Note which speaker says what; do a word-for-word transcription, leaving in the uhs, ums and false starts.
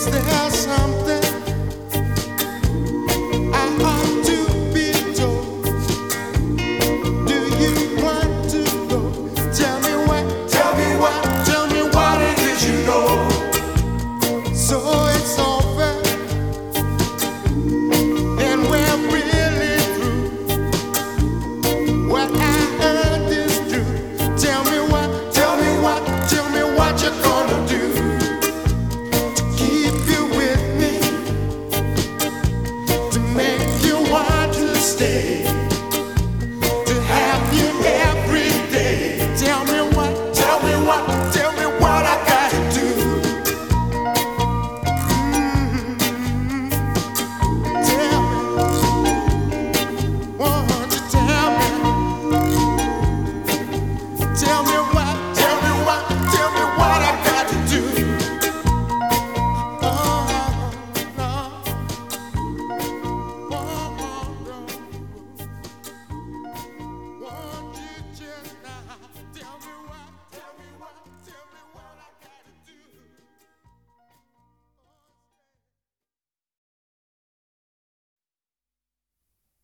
Speaker 1: Is there something I ought to be told? Do you want to know? Tell me what, tell me what, tell me what it is you know. So it's over, and we're really through. What I heard is true. Tell me what, tell me what, tell me what you're gonna do to keep you with me, to make you want to stay, to have you every day. Tell me what, tell me what, tell me what I gotta do. Mm-hmm. Tell me, won't you tell me, tell me